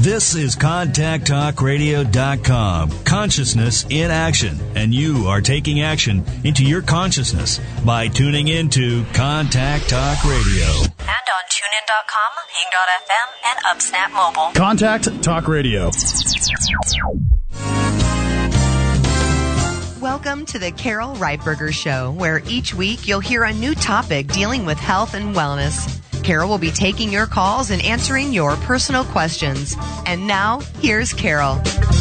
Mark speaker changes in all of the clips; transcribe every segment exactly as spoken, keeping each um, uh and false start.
Speaker 1: This is contact talk radio dot com. Consciousness in action. And you are taking action into your consciousness by tuning into Contact Talk Radio.
Speaker 2: And on tune in dot com, hing dot f m, and UpSnap Mobile.
Speaker 3: Contact Talk Radio.
Speaker 4: Welcome to the Carol Reitberger Show, where each week you'll hear a new topic dealing with health and wellness. Carol will be taking your calls and answering your personal questions. And now, here's Carol.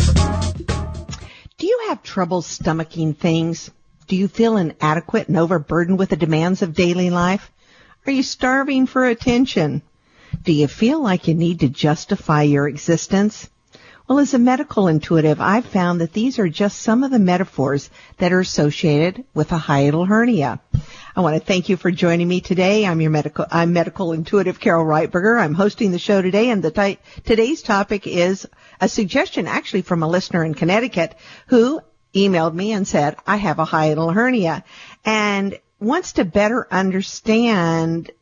Speaker 5: Do you have trouble stomaching things? Do you feel inadequate and overburdened with the demands of daily life? Are you starving for attention? Do you feel like you need to justify your existence? Well, as a medical intuitive, I've found that these are just some of the metaphors that are associated with a hiatal hernia. I want to thank you for joining me today. I'm your medical, I'm medical intuitive Carol Reitberger. I'm hosting the show today, and the t- today's topic is a suggestion actually from a listener in Connecticut who emailed me and said, I have a hiatal hernia, and wants to better understand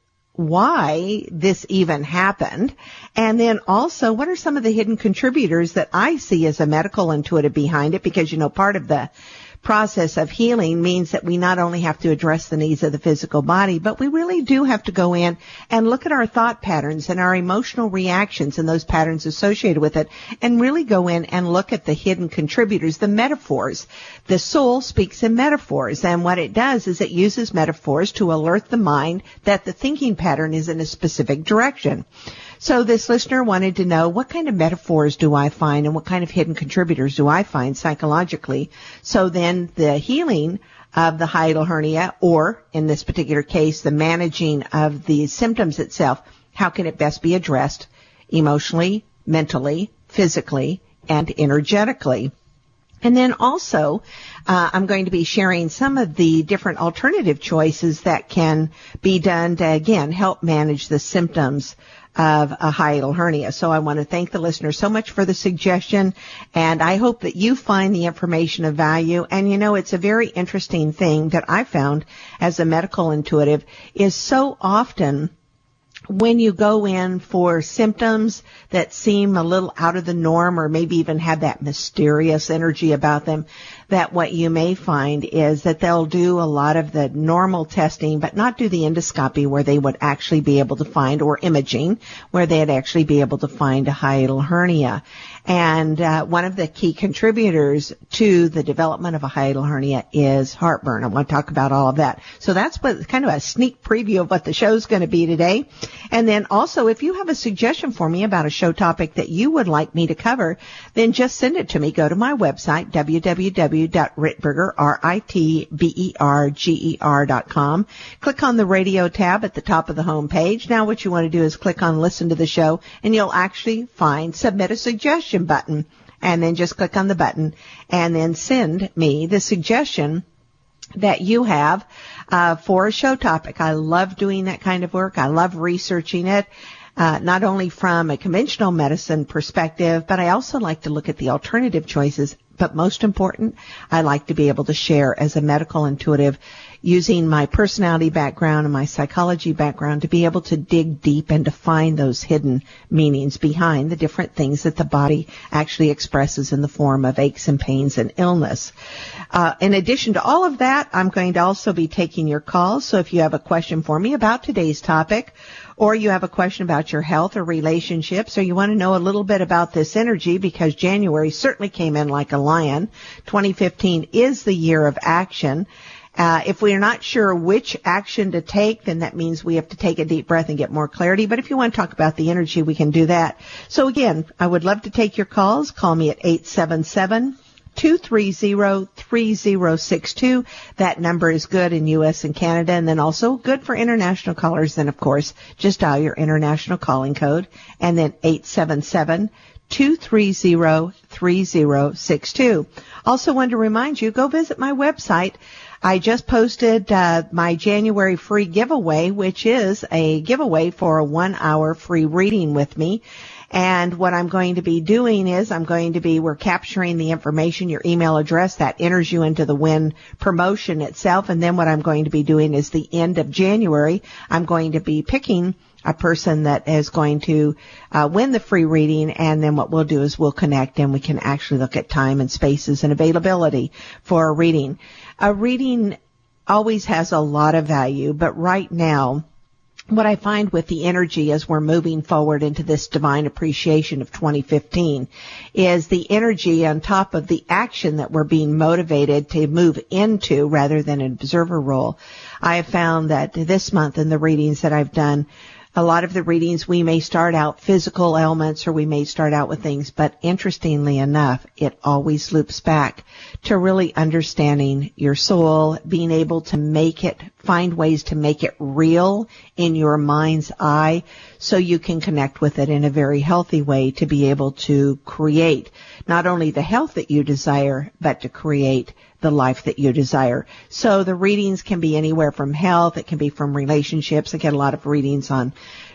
Speaker 5: why this even happened, and then also what are some of the hidden contributors that I see as a medical intuitive behind it, because, you know, part of the process of healing means that we not only have to address the needs of the physical body, but we really do have to go in and look at our thought patterns and our emotional reactions and those patterns associated with it, and really go in and look at the hidden contributors, the metaphors. The soul speaks in metaphors, and what it does is it uses metaphors to alert the mind that the thinking pattern is in a specific direction. So this listener wanted to know, what kind of metaphors do I find and what kind of hidden contributors do I find psychologically? So then the healing of the hiatal hernia, or in this particular case, the managing of the symptoms itself, how can it best be addressed emotionally, mentally, physically, and energetically? And then also, uh, I'm going to be sharing some of the different alternative choices that can be done to, again, help manage the symptoms of a hiatal hernia. So I want to thank the listener so much for the suggestion, and I hope that you find the information of value. And, you know, it's a very interesting thing that I found as a medical intuitive is so often when you go in for symptoms that seem a little out of the norm, or maybe even have that mysterious energy about them, that what you may find is that they'll do a lot of the normal testing, but not do the endoscopy where they would actually be able to find, or imaging, where they'd actually be able to find a hiatal hernia. And uh, one of the key contributors to the development of a hiatal hernia is heartburn. I want to talk about all of that. So that's what, kind of a sneak preview of what the show's going to be today. And then also, if you have a suggestion for me about a show topic that you would like me to cover, then just send it to me. Go to my website, w w w dot ritberger, R I T B E R G E R dot com. Click on the radio tab at the top of the home page. Now what you want to do is click on listen to the show, and you'll actually find submit a suggestion button, and then just click on the button and then send me the suggestion that you have uh, for a show topic. I love doing that kind of work. I love researching it, uh, not only from a conventional medicine perspective, but I also like to look at the alternative choices. But most important, I like to be able to share as a medical intuitive, using my personality background and my psychology background, to be able to dig deep and to find those hidden meanings behind the different things that the body actually expresses in the form of aches and pains and illness. Uh, in addition to all of that, I'm going to also be taking your calls. So if you have a question for me about today's topic, or you have a question about your health or relationships, or you want to know a little bit about this energy, because January certainly came in like a lion. twenty fifteen is the year of action. Uh, if we are not sure which action to take, then that means we have to take a deep breath and get more clarity. But if you want to talk about the energy, we can do that. So again, I would love to take your calls. Call me at eight seven seven, two three zero, three zero six two. That number is good in U S and Canada, and then also good for international callers. Then, of course, just dial your international calling code, and then eight seven seven, two three zero, three zero six two. Also wanted to remind you, go visit my website. I just posted uh, my January free giveaway, which is a giveaway for a one-hour free reading with me. And what I'm going to be doing is I'm going to be, we're capturing the information, your email address, that enters you into the Win promotion itself. And then what I'm going to be doing is the end of January, I'm going to be picking a person that is going to uh, win the free reading, and then what we'll do is we'll connect and we can actually look at time and spaces and availability for a reading. A reading always has a lot of value, but right now, what I find with the energy as we're moving forward into this divine appreciation of twenty fifteen is the energy on top of the action that we're being motivated to move into rather than an observer role. I have found that this month in the readings that I've done, a lot of the readings, we may start out physical ailments or we may start out with things, but interestingly enough, it always loops back to really understanding your soul, being able to make it, find ways to make it real in your mind's eye so you can connect with it in a very healthy way to be able to create not only the health that you desire, but to create the life that you desire. So the readings can be anywhere from health, it can be from relationships. I get a lot of readings on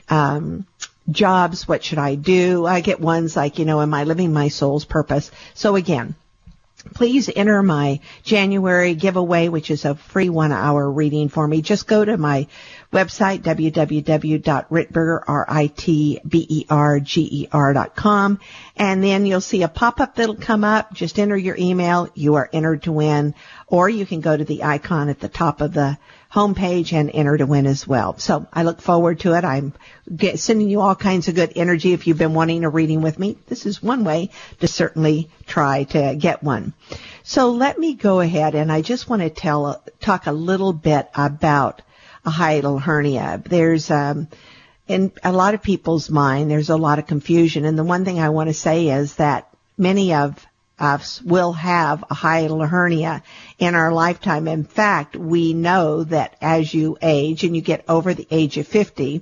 Speaker 5: um jobs, what should I do? I get ones like, you know, am I living my soul's purpose? So again, please enter my January giveaway, which is a free one-hour reading for me. Just go to my website, w w w dot ritberger, R I T B E R G E R dot com, and then you'll see a pop-up that'll come up. Just enter your email. You are entered to win, or you can go to the icon at the top of the homepage and enter to win as well. So I look forward to it. I'm get, sending you all kinds of good energy. If you've been wanting a reading with me, this is one way to certainly try to get one. So let me go ahead, and I just want to tell, talk a little bit about a hiatal hernia. There's, um, in a lot of people's mind, there's a lot of confusion. And the one thing I want to say is that many of us will have a hiatal hernia in our lifetime. In fact, we know that as you age and you get over the age of fifty,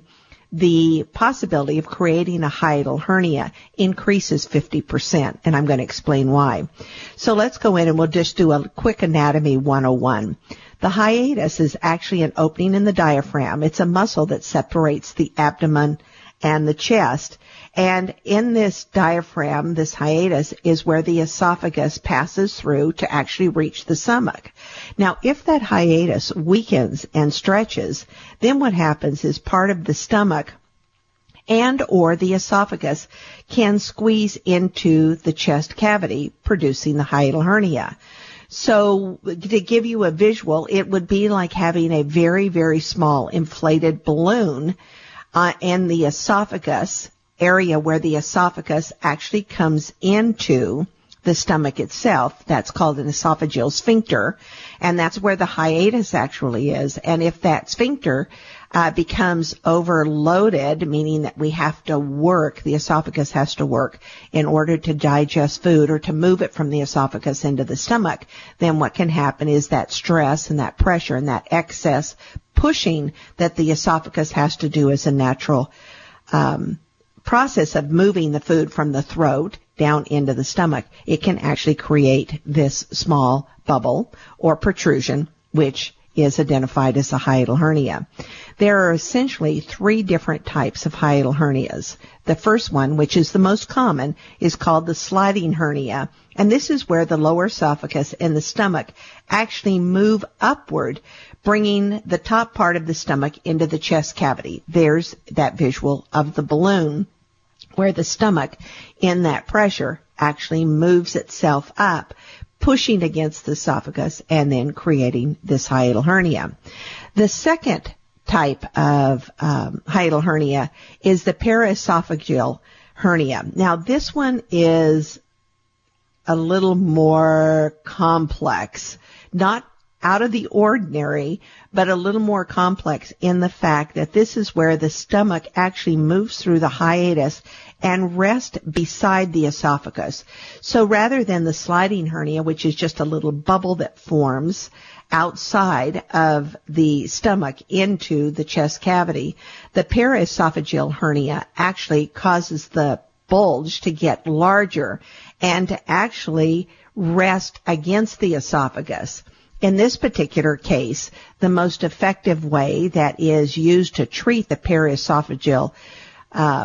Speaker 5: the possibility of creating a hiatal hernia increases fifty percent, and I'm going to explain why. So let's go in and we'll just do a quick anatomy one oh one. The hiatus is actually an opening in the diaphragm. It's a muscle that separates the abdomen and the chest. And in this diaphragm, this hiatus is where the esophagus passes through to actually reach the stomach. Now, if that hiatus weakens and stretches, then what happens is part of the stomach and or the esophagus can squeeze into the chest cavity, producing the hiatal hernia. So to give you a visual, it would be like having a very, very small inflated balloon uh, in the esophagus area where the esophagus actually comes into the stomach itself. That's called an esophageal sphincter, and that's where the hiatus actually is. And if that sphincter uh, becomes overloaded, meaning that we have to work, the esophagus has to work in order to digest food or to move it from the esophagus into the stomach, then what can happen is that stress and that pressure and that excess pushing that the esophagus has to do as a natural um process of moving the food from the throat down into the stomach, it can actually create this small bubble or protrusion, which is identified as a hiatal hernia. There are essentially three different types of hiatal hernias. The first one, which is the most common, is called the sliding hernia, and this is where the lower esophagus and the stomach actually move upward, bringing the top part of the stomach into the chest cavity. There's that visual of the balloon where the stomach, in that pressure, actually moves itself up, pushing against the esophagus and then creating this hiatal hernia. The second type of um, hiatal hernia is the paraesophageal hernia. Now, this one is a little more complex, not out of the ordinary, but a little more complex in the fact that this is where the stomach actually moves through the hiatus and rests beside the esophagus. So rather than the sliding hernia, which is just a little bubble that forms outside of the stomach into the chest cavity, the paraesophageal hernia actually causes the bulge to get larger and to actually rest against the esophagus. In this particular case, the most effective way that is used to treat the paraesophageal um,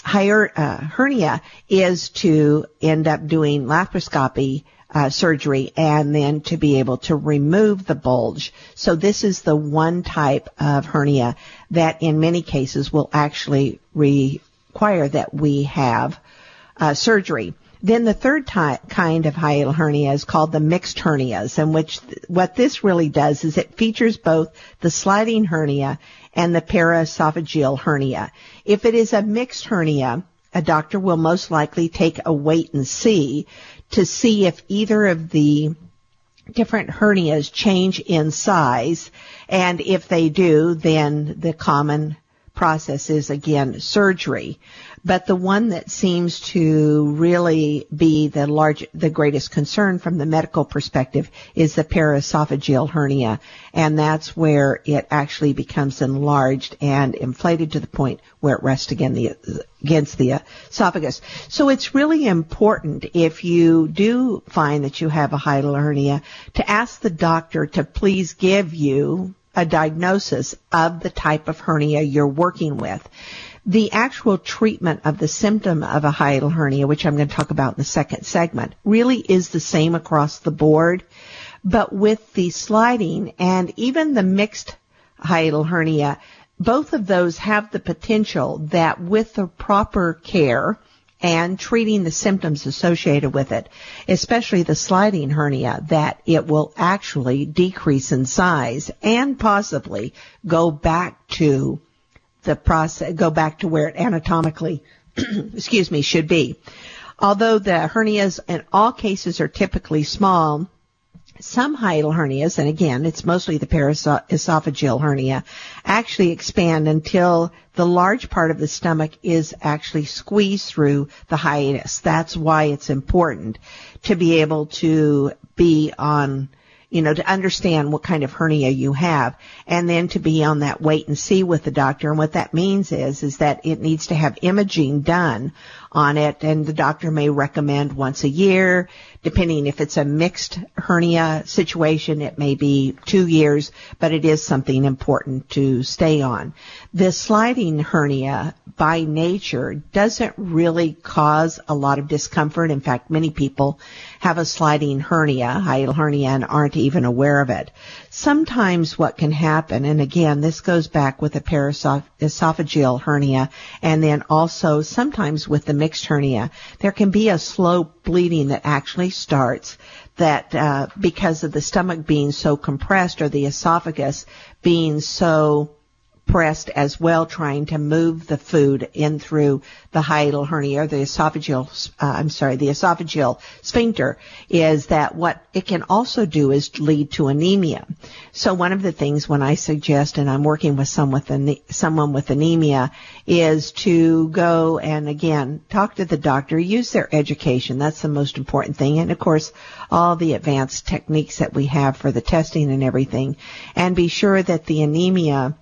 Speaker 5: hier- uh, hernia is to end up doing laparoscopy uh, surgery and then to be able to remove the bulge. So this is the one type of hernia that in many cases will actually require that we have uh, surgery. Then the third ty- kind of hiatal hernia is called the mixed hernias, in which th- what this really does is it features both the sliding hernia and the paraesophageal hernia. If it is a mixed hernia, a doctor will most likely take a wait and see to see if either of the different hernias change in size, and if they do, then the common process is, again, surgery. But the one that seems to really be the large, the greatest concern from the medical perspective is the paraesophageal hernia, and that's where it actually becomes enlarged and inflated to the point where it rests again the, against the esophagus. So it's really important, if you do find that you have a hiatal hernia, to ask the doctor to please give you a diagnosis of the type of hernia you're working with. The actual treatment of the symptom of a hiatal hernia, which I'm going to talk about in the second segment, really is the same across the board. But with the sliding and even the mixed hiatal hernia, both of those have the potential that with the proper care and treating the symptoms associated with it, especially the sliding hernia, that it will actually decrease in size and possibly go back to the process, go back to where it anatomically, excuse me, should be. Although the hernias in all cases are typically small, some hiatal hernias, and again, it's mostly the paraesophageal hernia, actually expand until the large part of the stomach is actually squeezed through the hiatus. That's why it's important to be able to be on, you know, to understand what kind of hernia you have, and then to be on that wait and see with the doctor. And what that means is, is that it needs to have imaging done on it, and the doctor may recommend once a year. Depending if it's a mixed hernia situation, it may be two years, but it is something important to stay on. The sliding hernia, by nature, doesn't really cause a lot of discomfort. In fact, many people have a sliding hernia, hiatal hernia, and aren't even aware of it. Sometimes what can happen, and again, this goes back with the paraesophageal hernia, and then also sometimes with the mixed hernia, there can be a slow bleeding that actually starts that uh, because of the stomach being so compressed or the esophagus being so pressed as well, trying to move the food in through the hiatal hernia or the esophageal, uh, I'm sorry, the esophageal sphincter, is that what it can also do is lead to anemia. So one of the things when I suggest, and I'm working with some with ane- someone with anemia, is to go and again talk to the doctor, use their education. That's the most important thing, and of course all the advanced techniques that we have for the testing and everything, and be sure that the anemia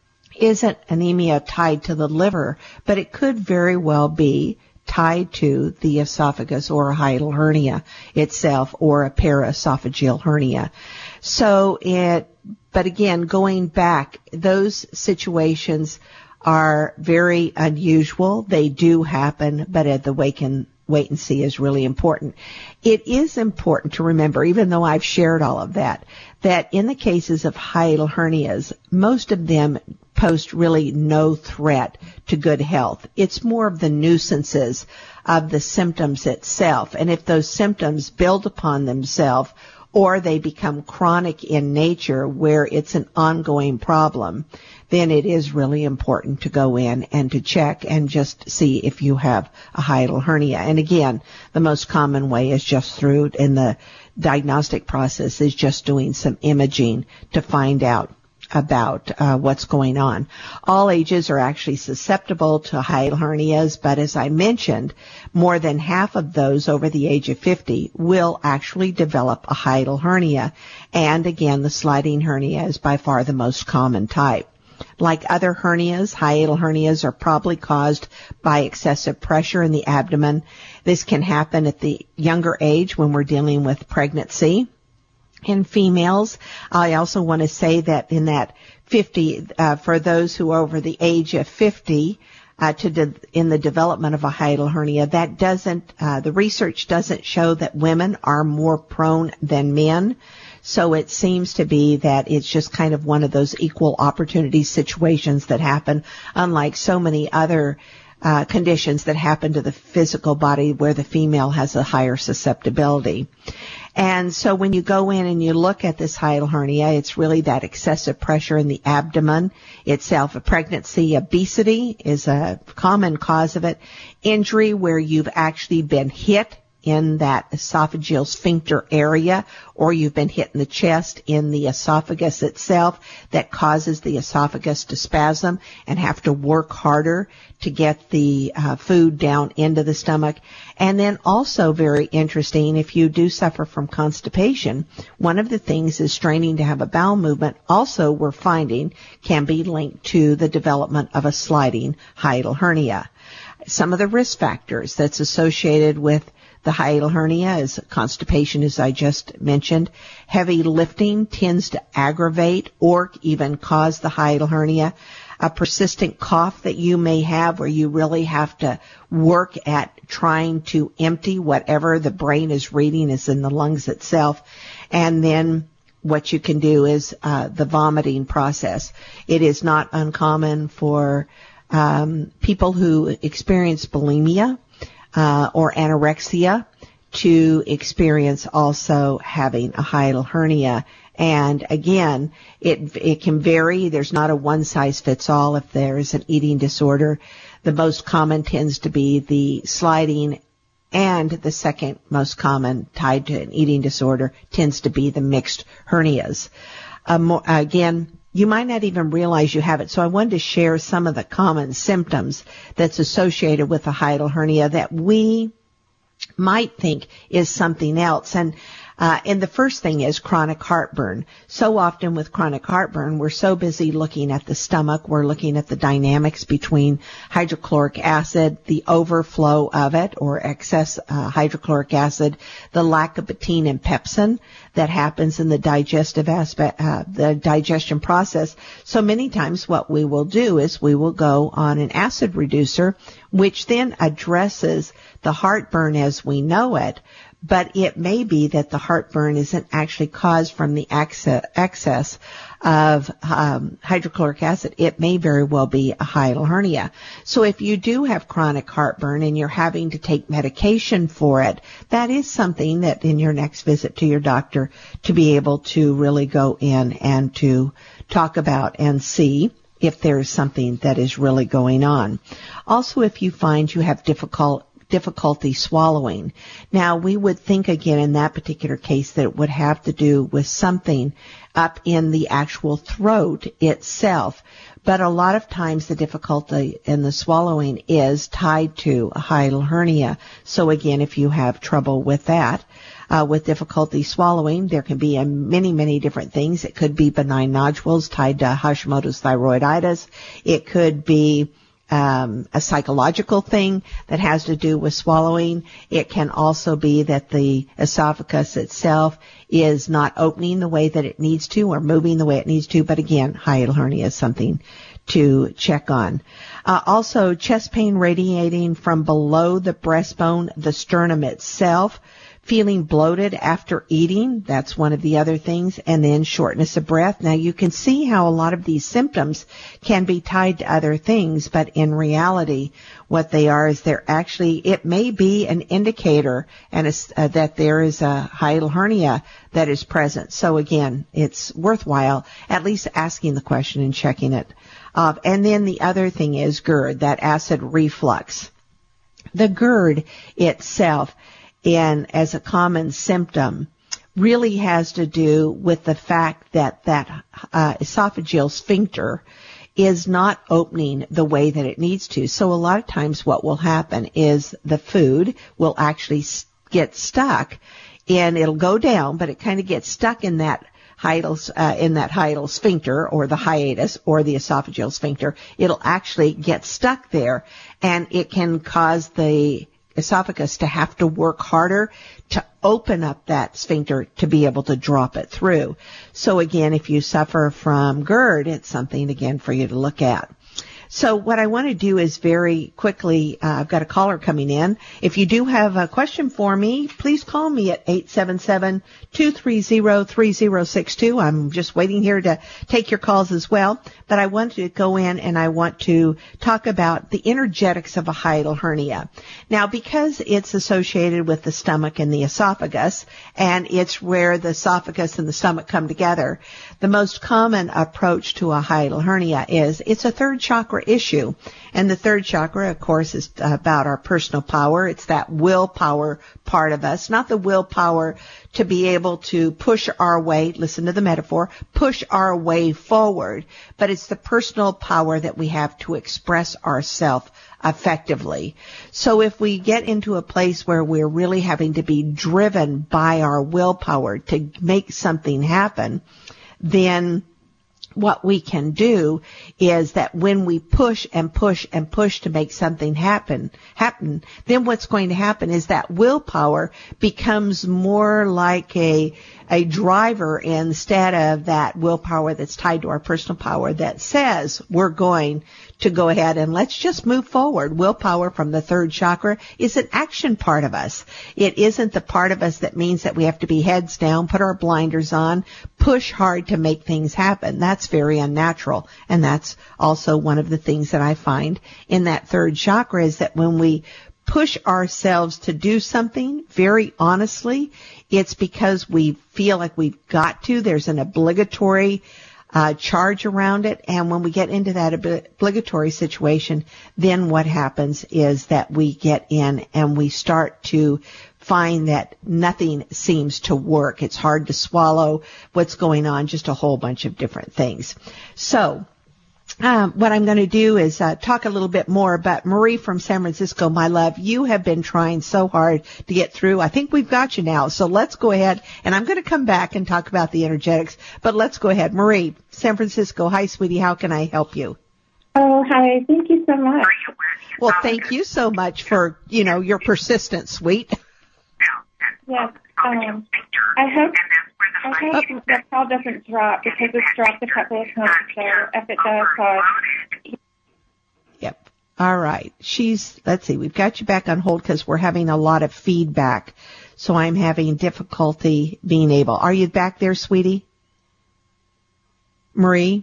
Speaker 5: isn't anemia tied to the liver, but it could very well be tied to the esophagus or a hiatal hernia itself or a paraesophageal hernia. So it, but again, going back, those situations are very unusual. They do happen, but at the wait and, wait and see is really important. It is important to remember, even though I've shared all of that, that in the cases of hiatal hernias, most of them pose really no threat to good health. It's more of the nuisances of the symptoms itself. And if those symptoms build upon themselves or they become chronic in nature where it's an ongoing problem, then it is really important to go in and to check and just see if you have a hiatal hernia. And again, the most common way is just through, in the diagnostic process, is just doing some imaging to find out about uh, what's going on. All ages are actually susceptible to hiatal hernias, but as I mentioned, more than half of those over the age of fifty will actually develop a hiatal hernia. And again, the sliding hernia is by far the most common type. Like other hernias, hiatal hernias are probably caused by excessive pressure in the abdomen. This can happen at the younger age when we're dealing with pregnancy. In females, I also want to say that in that fifty, uh, for those who are over the age of fifty, uh, to de- in the development of a hiatal hernia. That doesn't, uh, the research doesn't show that women are more prone than men. So it seems to be that it's just kind of one of those equal opportunity situations that happen, unlike so many other uh, conditions that happen to the physical body where the female has a higher susceptibility. And so when you go in and you look at this hiatal hernia, it's really that excessive pressure in the abdomen itself. A pregnancy, obesity is a common cause of it. Injury where you've actually been hit in that esophageal sphincter area, or you've been hit in the chest in the esophagus itself, that causes the esophagus to spasm and have to work harder to get the uh, food down into the stomach. And then also very interesting, if you do suffer from constipation, one of the things is straining to have a bowel movement. Also, we're finding can be linked to the development of a sliding hiatal hernia. Some of the risk factors that's associated with the hiatal hernia is constipation, as I just mentioned. Heavy lifting tends to aggravate or even cause the hiatal hernia. A persistent cough that you may have where you really have to work at trying to empty whatever the brain is reading is in the lungs itself. And then what you can do is uh, the vomiting process. It is not uncommon for um, people who experience bulimia Uh, or anorexia to experience also having a hiatal hernia. And again, it it can vary. There's not a one size fits all if there is an eating disorder. The most common tends to be the sliding, and the second most common tied to an eating disorder tends to be the mixed hernias. Uh, more, again, you might not even realize you have it. So I wanted to share some of the common symptoms that's associated with a hiatal hernia that we might think is something else. And Uh, and the first thing is chronic heartburn. So often with chronic heartburn, we're so busy looking at the stomach, we're looking at the dynamics between hydrochloric acid, the overflow of it, or excess uh, hydrochloric acid, the lack of betaine and pepsin that happens in the digestive aspect, uh, the digestion process. So many times what we will do is we will go on an acid reducer, which then addresses the heartburn as we know it. But it may be that the heartburn isn't actually caused from the excess of um, hydrochloric acid. It may very well be a hiatal hernia. So if you do have chronic heartburn and you're having to take medication for it, that is something that in your next visit to your doctor to be able to really go in and to talk about and see if there's something that is really going on. Also, if you find you have difficult difficulty swallowing. Now, we would think again in that particular case that it would have to do with something up in the actual throat itself. But a lot of times the difficulty in the swallowing is tied to a hiatal hernia. So again, if you have trouble with that, uh, with difficulty swallowing, there can be a many, many different things. It could be benign nodules tied to Hashimoto's thyroiditis. It could be Um, a psychological thing that has to do with swallowing. It can also be that the esophagus itself is not opening the way that it needs to or moving the way it needs to. But again, hiatal hernia is something to check on. Uh, also, chest pain radiating from below the breastbone, the sternum itself. Feeling bloated after eating, that's one of the other things, and then shortness of breath. Now you can see how a lot of these symptoms can be tied to other things, but in reality, what they are is they're actually, it may be an indicator and a, uh, that there is a hiatal hernia that is present. So again, it's worthwhile at least asking the question and checking it. Uh, and then the other thing is GERD, that acid reflux. The GERD itself, and as a common symptom, really has to do with the fact that that uh, esophageal sphincter is not opening the way that it needs to. So a lot of times what will happen is the food will actually get stuck, and it'll go down, but it kind of gets stuck in that hiatal, uh, in that hiatal sphincter or the hiatus or the esophageal sphincter. It'll actually get stuck there, and it can cause the esophagus to have to work harder to open up that sphincter to be able to drop it through. So again, if you suffer from GERD, it's something again for you to look at. So what I want to do is very quickly, uh, I've got a caller coming in. If you do have a question for me, please call me at eight seven seven, two three zero, three zero six two. I'm just waiting here to take your calls as well. But I want to go in and I want to talk about the energetics of a hiatal hernia. Now, because it's associated with the stomach and the esophagus, and it's where the esophagus and the stomach come together, the most common approach to a hiatal hernia is it's a third chakra issue. And the third chakra, of course, is about our personal power. It's that willpower part of us, not the willpower to be able to push our way, listen to the metaphor, push our way forward, but it's the personal power that we have to express ourselves effectively. So if we get into a place where we're really having to be driven by our willpower to make something happen, then what we can do is that when we push and push and push to make something happen, happen, then what's going to happen is that willpower becomes more like a, a driver instead of that willpower that's tied to our personal power that says we're going to go ahead and let's just move forward. Willpower from the third chakra is an action part of us. It isn't the part of us that means that we have to be heads down, put our blinders on, push hard to make things happen. That's very unnatural. And that's also one of the things that I find in that third chakra is that when we push ourselves to do something, very honestly, it's because we feel like we've got to. There's an obligatory uh, charge around it. And when we get into that obligatory situation, then what happens is that we get in and we start to find that nothing seems to work. It's hard to swallow what's going on, just a whole bunch of different things. So Um, what I'm going to do is uh, talk a little bit more about Marie from San Francisco. My love, you have been trying so hard to get through. I think we've got you now. So let's go ahead, and I'm going to come back and talk about the energetics. But let's go ahead. Marie, San Francisco. Hi, sweetie. How can I help you?
Speaker 3: Oh, hi. Thank you so much.
Speaker 5: Well, thank you so much for, you know, your persistence, sweet.
Speaker 3: Yes. Um, I hope I hope the call doesn't drop because it's dropped a couple of times. So if it does, uh,
Speaker 5: Yep. All right. She's, let's see, we've got you back on hold because we're having a lot of feedback. So I'm having difficulty being able. Are you back there, sweetie? Marie?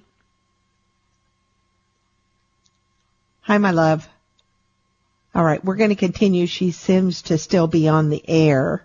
Speaker 5: Hi, my love. All right. We're going to continue. She seems to still be on the air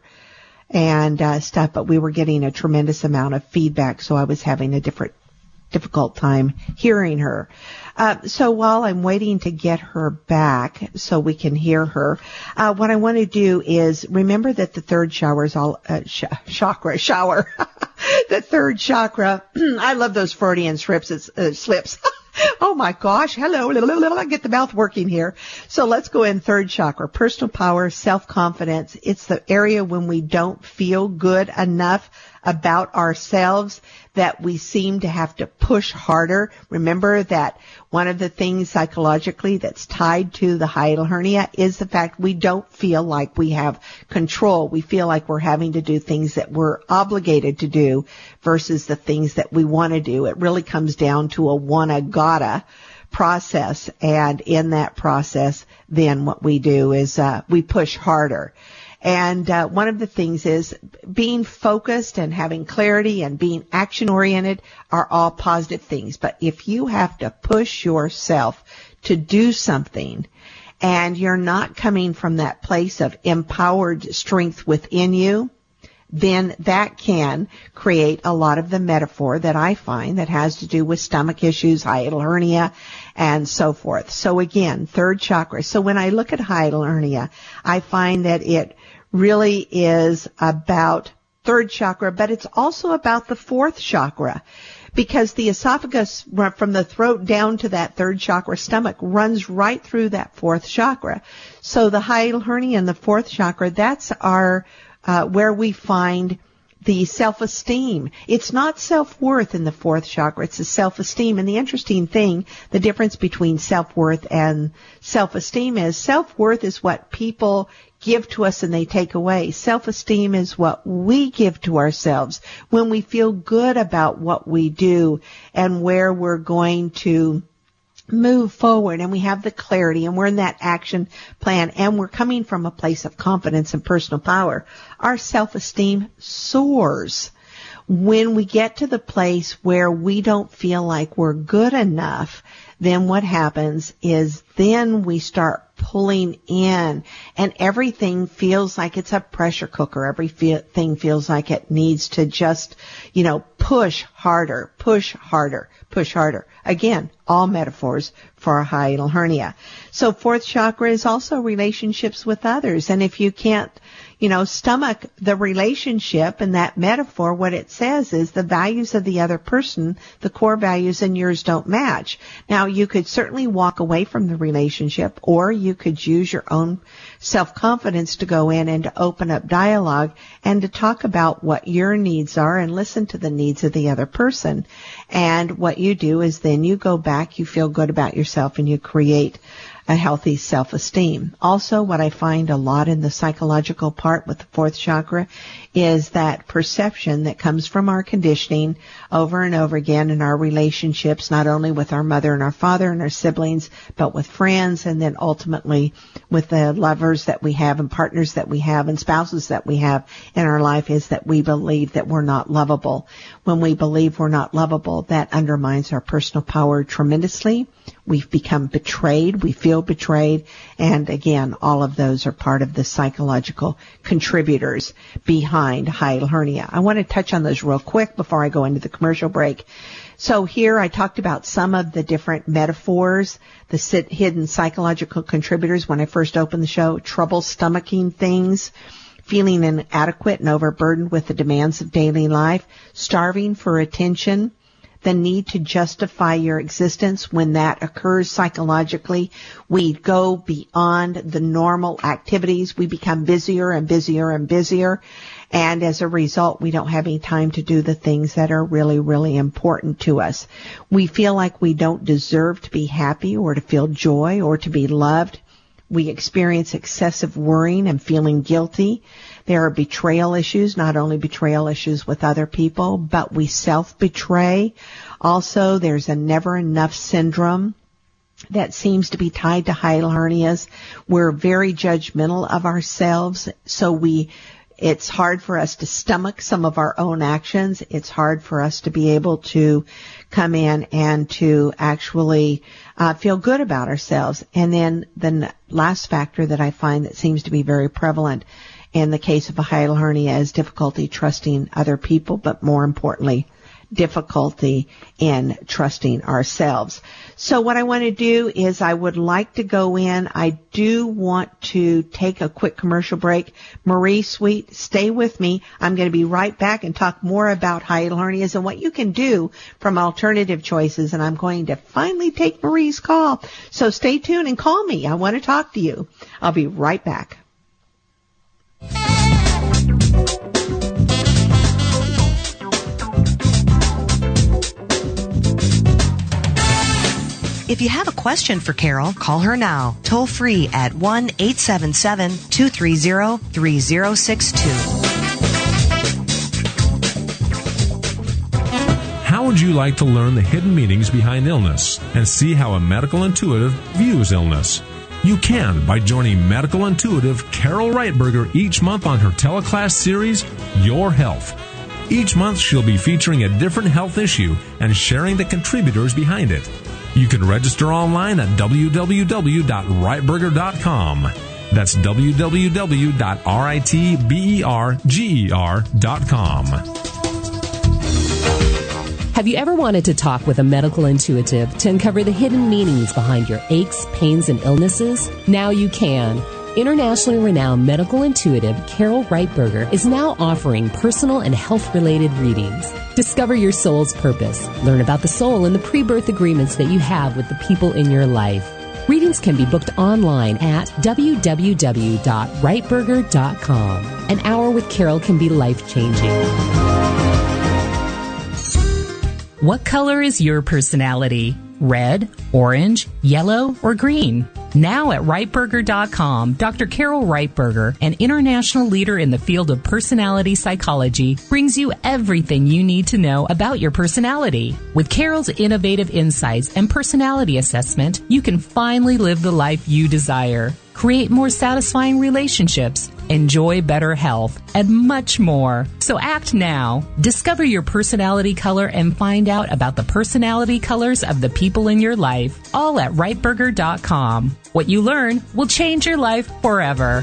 Speaker 5: and uh, stuff, but we were getting a tremendous amount of feedback, so I was having a different, difficult time hearing her. Uh, so while I'm waiting to get her back so we can hear her, uh, what I want to do is remember that the third shower is all, uh, sh- chakra, shower, the third chakra, I love those Freudian slips, uh, slips. Oh my gosh, hello, I get the mouth working here. So let's go in third chakra, personal power, self-confidence. It's the area when we don't feel good enough about ourselves that we seem to have to push harder. Remember that one of the things psychologically that's tied to the hiatal hernia is the fact we don't feel like we have control. We feel like we're having to do things that we're obligated to do versus the things that we want to do. It really comes down to a wanna gotta process, and in that process, then what we do is uh, we push harder. And uh, one of the things is being focused and having clarity and being action-oriented are all positive things. But if you have to push yourself to do something and you're not coming from that place of empowered strength within you, then that can create a lot of the metaphor that I find that has to do with stomach issues, hiatal hernia, and so forth. So again, third chakra. So when I look at hiatal hernia, I find that it really is about third chakra, but it's also about the fourth chakra, because the esophagus from the throat down to that third chakra stomach runs right through that fourth chakra. So the hiatal hernia in the fourth chakra, that's our uh, where we find the self-esteem. It's not self-worth in the fourth chakra. It's the self-esteem. And the interesting thing, the difference between self-worth and self-esteem is self-worth is what people give to us and they take away. Self-esteem is what we give to ourselves when we feel good about what we do and where we're going to move forward and we have the clarity and we're in that action plan and we're coming from a place of confidence and personal power, our self-esteem soars. When we get to the place where we don't feel like we're good enough, then what happens is then we start pulling in and everything feels like it's a pressure cooker. Everything feels like it needs to just, you know, push harder, push harder, push harder. Again, all metaphors for a hiatal hernia. So fourth chakra is also relationships with others. And if you can't, you know, stomach the relationship and that metaphor, what it says is the values of the other person, the core values and yours don't match. Now, you could certainly walk away from the relationship, or you could use your own self-confidence to go in and to open up dialogue and to talk about what your needs are and listen to the needs of the other person. And what you do is then you go back, you feel good about yourself, and you create a healthy self-esteem. Also, what I find a lot in the psychological part with the fourth chakra is that perception that comes from our conditioning over and over again in our relationships, not only with our mother and our father and our siblings, but with friends, and then ultimately with the lovers that we have and partners that we have and spouses that we have in our life, is that we believe that we're not lovable. When we believe we're not lovable, that undermines our personal power tremendously. We've become betrayed. We feel betrayed. And again, all of those are part of the psychological contributors behind hiatal hernia. I want to touch on those real quick before I go into the commercial break. So here I talked about some of the different metaphors, the sit- hidden psychological contributors when I first opened the show: trouble stomaching things, feeling inadequate and overburdened with the demands of daily life, starving for attention, the need to justify your existence. When that occurs psychologically, we go beyond the normal activities. We become busier and busier and busier. And as a result, we don't have any time to do the things that are really, really important to us. We feel like we don't deserve to be happy or to feel joy or to be loved. We experience excessive worrying and feeling guilty. There are betrayal issues, not only betrayal issues with other people, but we self-betray. Also, there's a never enough syndrome that seems to be tied to hiatal hernias. We're very judgmental of ourselves, so we it's hard for us to stomach some of our own actions. It's hard for us to be able to come in and to actually uh, feel good about ourselves. And then the last factor that I find that seems to be very prevalent in the case of a hiatal hernia is difficulty trusting other people, but more importantly, difficulty in trusting ourselves. So what I want to do is I would like to go in. I do want to take a quick commercial break. Marie, sweet, stay with me. I'm going to be right back and talk more about hiatal hernias and what you can do from alternative choices. And I'm going to finally take Marie's call. So stay tuned and call me. I want to talk to you. I'll be right back.
Speaker 4: If you have a question for Carol, call her now, toll free at one eight seven seven, two three zero, three zero six two.
Speaker 6: How would you like to learn the hidden meanings behind illness and see how a medical intuitive views illness? You can by joining medical intuitive Carol Reitberger each month on her teleclass series, Your Health. Each month she'll be featuring a different health issue and sharing the contributors behind it. You can register online at w w w dot reitberger dot com. That's w w w dot reitberger dot com.
Speaker 7: Have you ever wanted to talk with a medical intuitive to uncover the hidden meanings behind your aches, pains, and illnesses? Now you can. Internationally renowned medical intuitive Carol Reitberger is now offering personal and health-related readings. Discover your soul's purpose. Learn about the soul and the pre-birth agreements that you have with the people in your life. Readings can be booked online at w w w dot reitberger dot com. An hour with Carol can be life-changing.
Speaker 8: What color is your personality? Red, orange, yellow, or green? Now at Right Burger dot com, Doctor Carol Reitberger, an international leader in the field of personality psychology, brings you everything you need to know about your personality. With Carol's innovative insights and personality assessment, you can finally live the life you desire, create more satisfying relationships, enjoy better health, and much more. So act now. Discover your personality color and find out about the personality colors of the people in your life, all at Right Burger dot com. What you learn will change your life forever.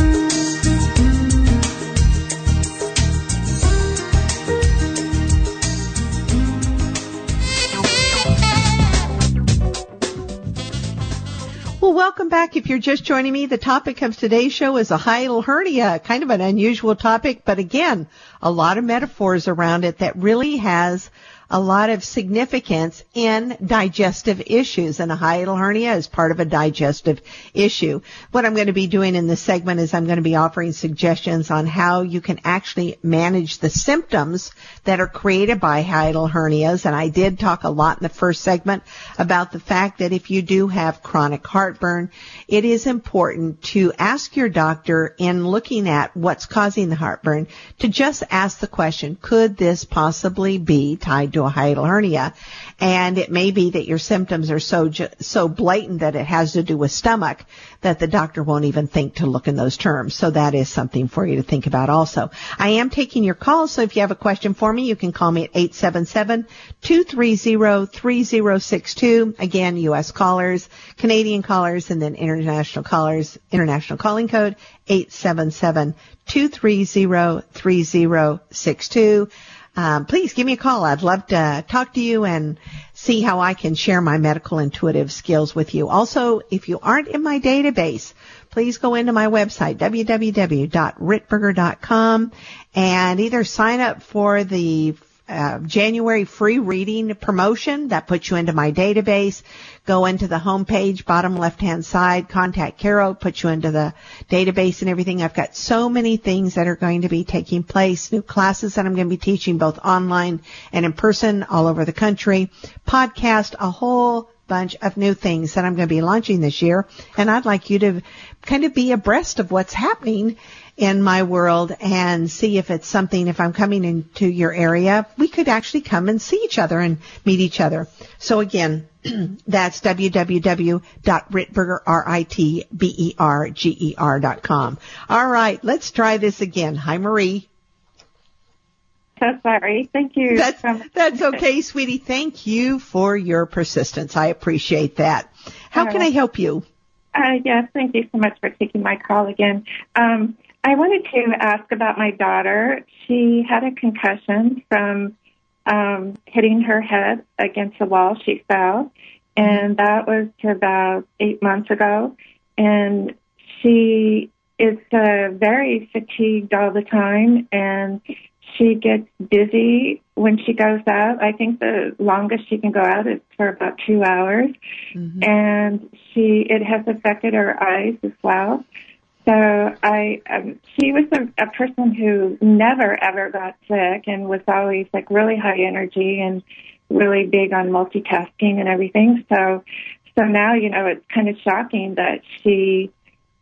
Speaker 5: Well, welcome back. If you're just joining me, the topic of today's show is a hiatal hernia, kind of an unusual topic, but again, a lot of metaphors around it that really has a lot of significance in digestive issues, and a hiatal hernia is part of a digestive issue. What I'm going to be doing in this segment is I'm going to be offering suggestions on how you can actually manage the symptoms that are created by hiatal hernias, and I did talk a lot in the first segment about the fact that if you do have chronic heartburn, it is important to ask your doctor, in looking at what's causing the heartburn, to just ask the question, could this possibly be tied to a hiatal hernia? And it may be that your symptoms are so ju- so blatant that it has to do with stomach that the doctor won't even think to look in those terms. So that is something for you to think about also. I am taking your calls, so if you have a question for me, you can call me at eight seven seven, two three zero, three zero six two. Again, U S callers, Canadian callers, and then international callers. International calling code eight seven seven, two three zero, three zero six two. Um, please give me a call. I'd love to talk to you and see how I can share my medical intuitive skills with you. Also, if you aren't in my database, please go into my website, w w w dot ritberger dot com, and either sign up for the Uh, January free reading promotion that puts you into my database. Go into the homepage, bottom left-hand side, contact Carol, put you into the database and everything. I've got so many things that are going to be taking place, new classes that I'm going to be teaching both online and in person all over the country, podcast, a whole bunch of new things that I'm going to be launching this year. And I'd like you to kind of be abreast of what's happening in my world and see if it's something, if I'm coming into your area, we could actually come and see each other and meet each other. So again, that's w w w dot ritberger, R I T B E R G E R dot com. All right, let's try this again. Hi, Marie.
Speaker 3: So sorry. Thank you.
Speaker 5: That's, that's okay, sweetie. Thank you for your persistence. I appreciate that. How can I help you?
Speaker 3: Uh, yes, thank you so much for taking my call again. Um, I wanted to ask about my daughter. She had a concussion from um, hitting her head against a wall. She fell, and that was about eight months ago. And she is uh, very fatigued all the time, and she gets dizzy when she goes out. I think the longest she can go out is for about two hours. Mm-hmm. And she it has affected her eyes as well. So I, um, she was a, a person who never, ever got sick and was always like really high energy and really big on multitasking and everything. So, so now, you know, it's kind of shocking that she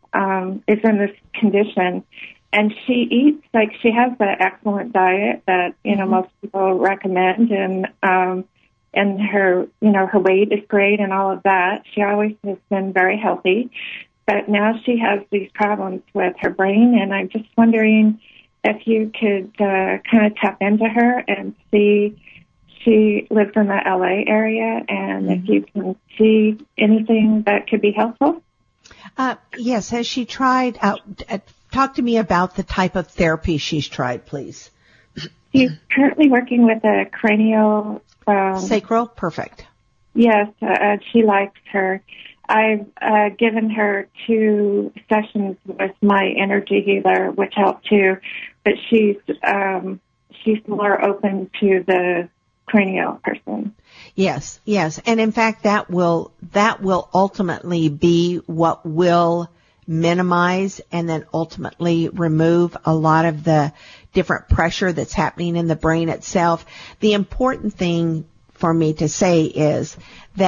Speaker 3: um, is in this condition. And she eats, like, she has an excellent diet that, you know, mm-hmm. most people recommend. And, um, and her, you know, her weight is great and all of that. She always has been very healthy. But now she has these problems with her brain. And I'm just wondering if you could uh, kind of tap into her and see. She lives in the L A area. And mm-hmm. if you can see anything that could be helpful.
Speaker 5: Uh, yes. Has she tried out? Uh, Talk to me about the type of therapy she's tried, please.
Speaker 3: She's currently working with a cranial... Um,
Speaker 5: Sacral? Perfect.
Speaker 3: Yes, uh, she likes her. I've uh, given her two sessions with my energy healer, which helped too, but she's um, she's more open to the cranial person.
Speaker 5: Yes, yes. And in fact, that will that will ultimately be what will minimize and then ultimately remove a lot of the different pressure that's happening in the brain itself. The important thing for me to say is that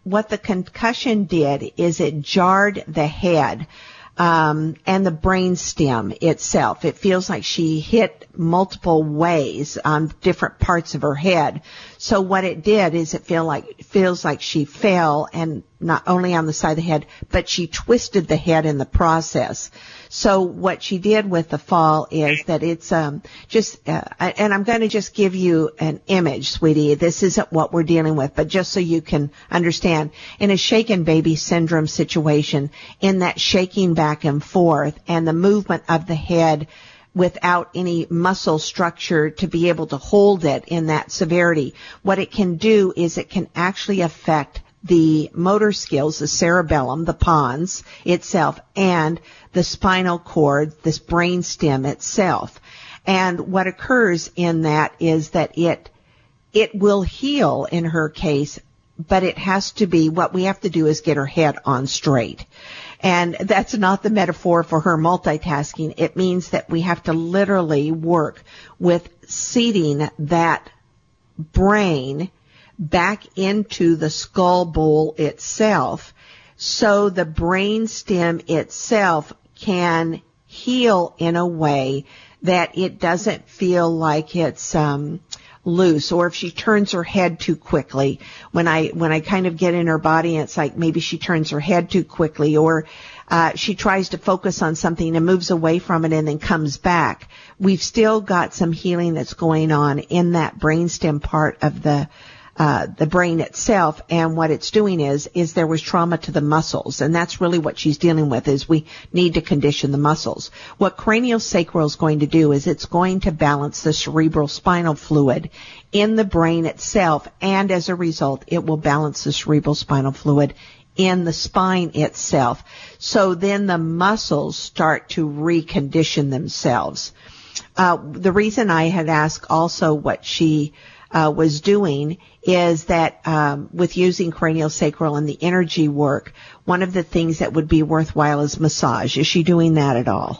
Speaker 5: what the concussion did is it jarred the head um, and the brain stem itself. It feels like she hit multiple ways on different parts of her head. So what it did is it feel like it feels like she fell, and not only on the side of the head, but she twisted the head in the process. So what she did with the fall is that it's um just uh, and I'm going to just give you an image, sweetie. This isn't what we're dealing with, but just so you can understand, in a shaken baby syndrome situation, in that shaking back and forth and the movement of the head without any muscle structure to be able to hold it in that severity, what it can do is it can actually affect the motor skills, the cerebellum, the pons itself, and the spinal cord, this brain stem itself. And what occurs in that is that it, it will heal in her case, but it has to be, what we have to do is get her head on straight. And that's not the metaphor for her multitasking. It means that we have to literally work with seating that brain back into the skull bowl itself, so the brain stem itself can heal in a way that it doesn't feel like it's um loose. Or if she turns her head too quickly, when I when I kind of get in her body, it's like maybe she turns her head too quickly, or uh she tries to focus on something and moves away from it and then comes back. We've still got some healing that's going on in that brainstem part of the Uh, the brain itself, and what it's doing is, is there was trauma to the muscles, and that's really what she's dealing with, is we need to condition the muscles. What craniosacral is going to do is it's going to balance the cerebral spinal fluid in the brain itself, and as a result, it will balance the cerebral spinal fluid in the spine itself. So then the muscles start to recondition themselves. Uh, the reason I had asked also what she Uh, was doing is that um, with using craniosacral and the energy work, one of the things that would be worthwhile is massage. Is she doing that at all?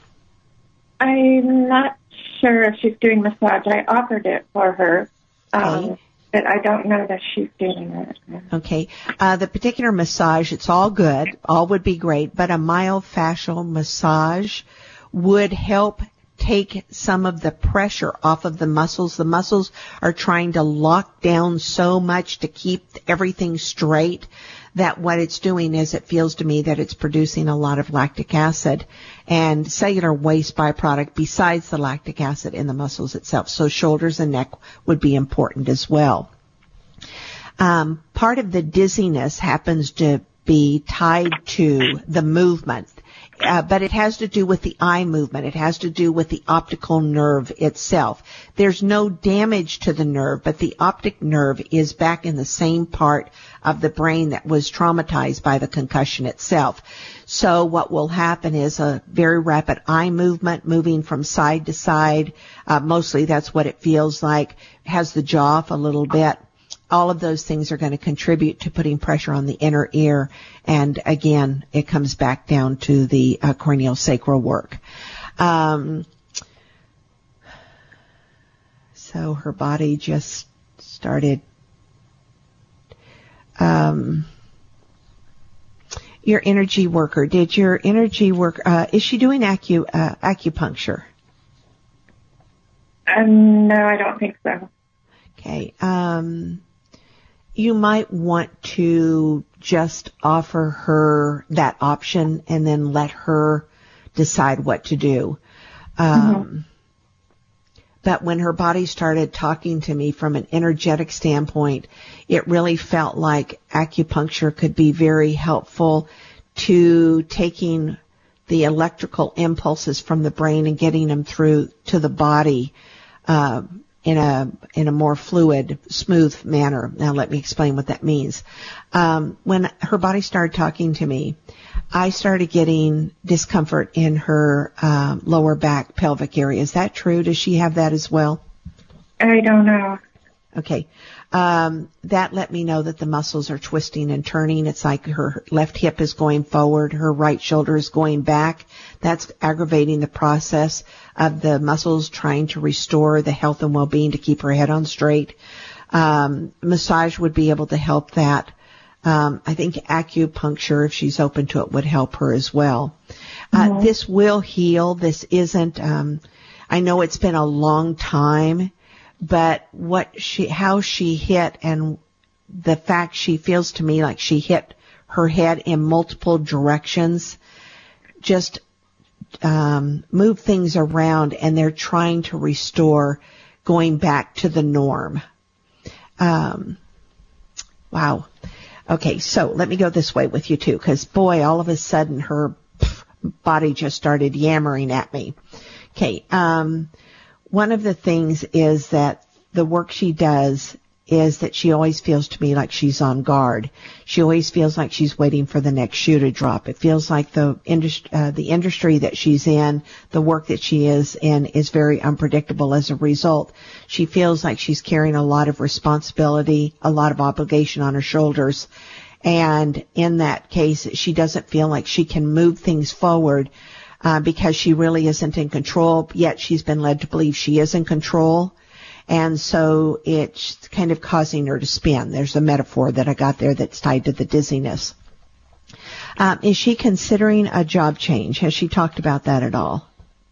Speaker 3: I'm not sure if she's doing massage. I offered it for her, um,
Speaker 5: okay.
Speaker 3: but I don't know that she's doing it.
Speaker 5: Okay. Uh, the particular massage, it's all good. All would be great, but a myofascial massage would help take some of the pressure off of the muscles. The muscles are trying to lock down so much to keep everything straight that what it's doing is, it feels to me that it's producing a lot of lactic acid and cellular waste byproduct besides the lactic acid in the muscles itself. So shoulders and neck would be important as well. Um, part of the dizziness happens to be tied to the movement. Uh, but it has to do with the eye movement. It has to do with the optical nerve itself. There's no damage to the nerve, but the optic nerve is back in the same part of the brain that was traumatized by the concussion itself. So what will happen is a very rapid eye movement, moving from side to side. Uh, mostly that's what it feels like. Has the jaw off a little bit. All of those things are going to contribute to putting pressure on the inner ear. And again, it comes back down to the uh, craniosacral work. Um, so her body just started. Um, your energy worker, did your energy work, uh, is she doing acu, uh, acupuncture?
Speaker 3: Um, no, I don't think so.
Speaker 5: Okay. Um, you might want to just offer her that option and then let her decide what to do. Um, mm-hmm. But when her body started talking to me from an energetic standpoint, it really felt like acupuncture could be very helpful to taking the electrical impulses from the brain and getting them through to the body, uh, in a in a more fluid, smooth manner. Now let me explain what that means. Um, when her body started talking to me, I started getting discomfort in her um, lower back, pelvic area. Is that true? Does she have that as well?
Speaker 3: I don't know.
Speaker 5: Okay. Um, that let me know that the muscles are twisting and turning. It's like her left hip is going forward, her right shoulder is going back. That's aggravating the process of the muscles trying to restore the health and well-being to keep her head on straight. Um, massage would be able to help that. Um, I think acupuncture, if she's open to it, would help her as well. Uh, mm-hmm. This will heal. This isn't, um, I know it's been a long time, but what she, how she hit and the fact she feels to me like she hit her head in multiple directions, just, um, move things around, and they're trying to restore going back to the norm. Um, wow. Okay, so let me go this way with you too, because boy, all of a sudden her pff, body just started yammering at me. Okay, um, one of the things is that the work she does is that she always feels to me like she's on guard. She always feels like she's waiting for the next shoe to drop. It feels like the industry, uh, the industry that she's in, the work that she is in, is very unpredictable as a result. She feels like she's carrying a lot of responsibility, a lot of obligation on her shoulders. And in that case, she doesn't feel like she can move things forward, uh, because she really isn't in control, yet she's been led to believe she is in control. And so it's kind of causing her to spin. There's a metaphor that I got there that's tied to the dizziness. Um, is she considering a job change? Has she talked about that at all?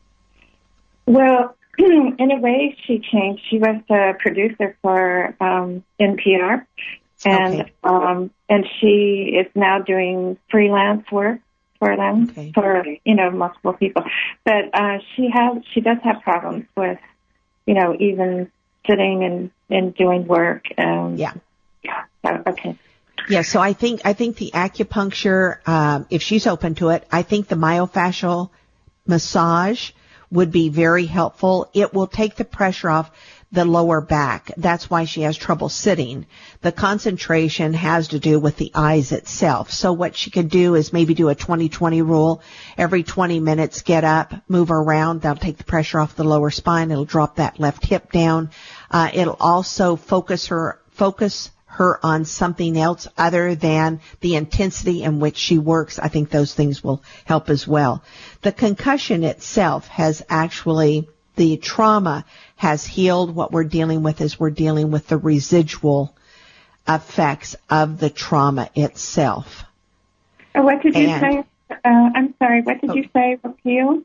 Speaker 3: Well, in a way, she changed. She was a producer for um, N P R, and okay. um, and she is now doing freelance work for them, okay. for you know multiple people. But uh, she has she does have problems with, you know, even sitting and, and doing work. Um,
Speaker 5: yeah.
Speaker 3: So, okay.
Speaker 5: Yeah, so I think I think the acupuncture, um, if she's open to it, I think the myofascial massage would be very helpful. It will take the pressure off the lower back. That's why she has trouble sitting. The concentration has to do with the eyes itself. So what she could do is maybe do a twenty twenty rule. Every twenty minutes, get up, move around. That'll take the pressure off the lower spine. It'll drop that left hip down. Uh, it'll also focus her, focus her on something else other than the intensity in which she works. I think those things will help as well. The concussion itself has actually, the trauma has healed. What we're dealing with is we're dealing with the residual effects of the trauma itself.
Speaker 3: Oh, what did you and, say? Uh, I'm sorry, what did oh, you say was healed?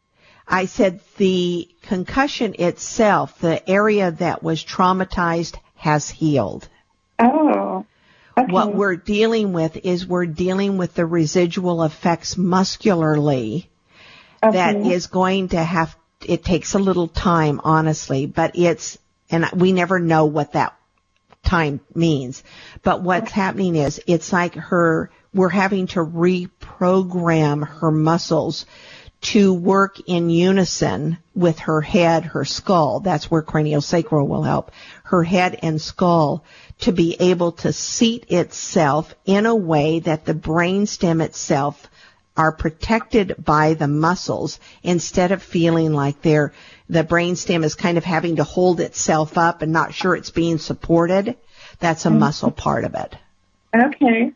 Speaker 5: I said the concussion itself, the area that was traumatized, has healed.
Speaker 3: Oh. Okay.
Speaker 5: What we're dealing with is we're dealing with the residual effects muscularly okay. that is going to have, it takes a little time, honestly, but it's, and we never know what that time means. But what's okay. happening is it's like her, we're having to reprogram her muscles to work in unison with her head, her skull. That's where craniosacral will help. Her head and skull to be able to seat itself in a way that the brainstem itself are protected by the muscles instead of feeling like they're, the brainstem is kind of having to hold itself up and not sure it's being supported. That's a mm-hmm. muscle part of it.
Speaker 3: Okay.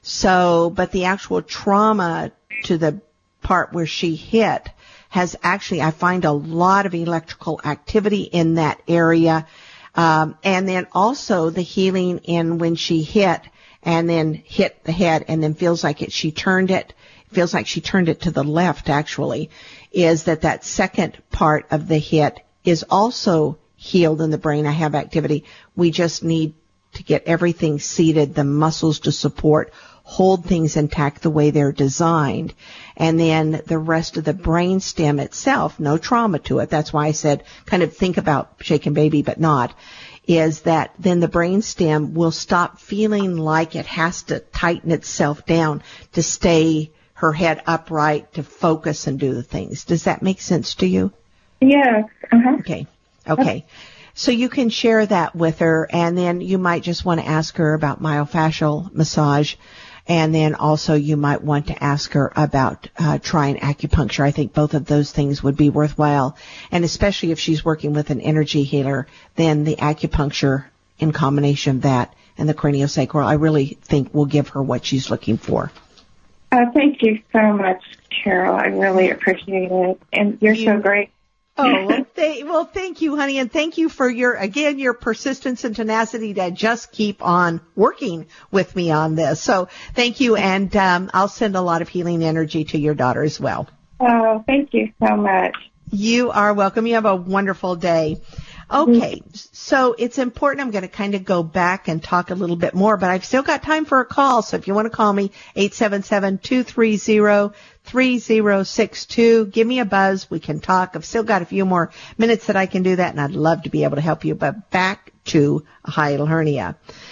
Speaker 5: So, but the actual trauma to the part where she hit has actually, I find a lot of electrical activity in that area. Um, and then also the healing in when she hit and then hit the head and then feels like it, she turned it, feels like she turned it to the left actually, is that that second part of the hit is also healed in the brain. I have activity. We just need to get everything seated, the muscles to support, hold things intact the way they're designed. And then the rest of the brain stem itself, no trauma to it. That's why I said kind of think about shaken baby, but not, is that then the brain stem will stop feeling like it has to tighten itself down to stay her head upright, to focus and do the things. Does that make sense to you?
Speaker 3: Yeah. Uh-huh.
Speaker 5: Okay. Okay. So you can share that with her, and then you might just want to ask her about myofascial massage. And then also you might want to ask her about uh, trying acupuncture. I think both of those things would be worthwhile. And especially if she's working with an energy healer, then the acupuncture in combination of that and the craniosacral, I really think will give her what she's looking for.
Speaker 3: Uh, thank you so much, Carol. I really appreciate it. And you're
Speaker 5: you,
Speaker 3: so great.
Speaker 5: Oh, well, th- well, thank you, honey, and thank you for your, again, your persistence and tenacity to just keep on working with me on this. So thank you, and um, I'll send a lot of healing energy to your daughter as well.
Speaker 3: Oh, thank you so much.
Speaker 5: You are welcome. You have a wonderful day. Okay, so it's important. I'm going to kind of go back and talk a little bit more, but I've still got time for a call. So if you want to call me, eight seven seven, two three zero, three zero six two. Give me a buzz. We can talk. I've still got a few more minutes that I can do that, and I'd love to be able to help you. But back to a hiatal hernia.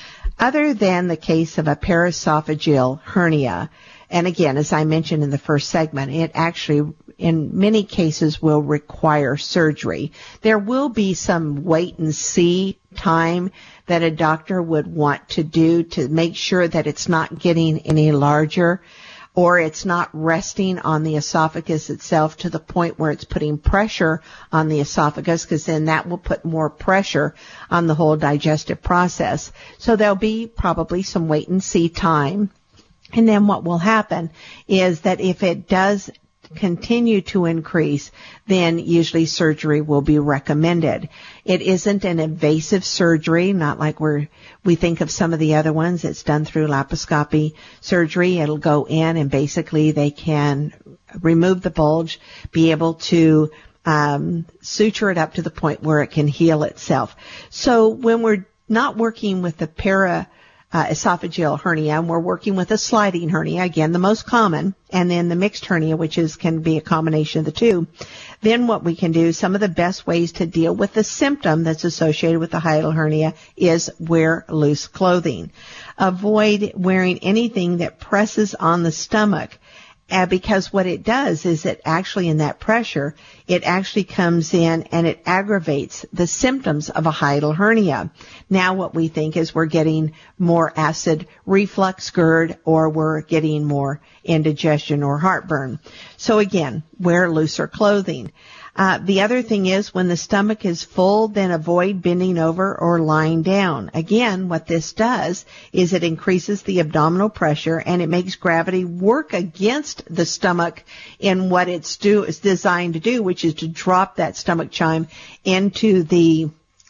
Speaker 5: Other than the case of a paraesophageal hernia, and again, as I mentioned in the first segment, it actually in many cases will require surgery. There will be some wait and see time that a doctor would want to do to make sure that it's not getting any larger or it's not resting on the esophagus itself to the point where it's putting pressure on the esophagus, because then that will put more pressure on the whole digestive process. So there'll be probably some wait and see time. And then what will happen is that if it does continue to increase, then usually surgery will be recommended. It isn't an invasive surgery, not like we're, we think of some of the other ones. It's done through laparoscopy surgery. It'll go in and basically they can remove the bulge, be able to um, suture it up to the point where it can heal itself. So when we're not working with the para Uh, esophageal hernia, and we're working with a sliding hernia, again, the most common, and then the mixed hernia, which is can be a combination of the two. Then what we can do, some of the best ways to deal with the symptom that's associated with the hiatal hernia is wear loose clothing. Avoid wearing anything that presses on the stomach. Uh, because what it does is it actually, in that pressure, it actually comes in and it aggravates the symptoms of a hiatal hernia. Now what we think is we're getting more acid reflux, GERD, or we're getting more indigestion or heartburn. So again, wear looser clothing. Uh, the other thing is when the stomach is full, then avoid bending over or lying down. Again, what this does is it increases the abdominal pressure and it makes gravity work against the stomach in what it's do is designed to do, which is to drop that stomach chime into the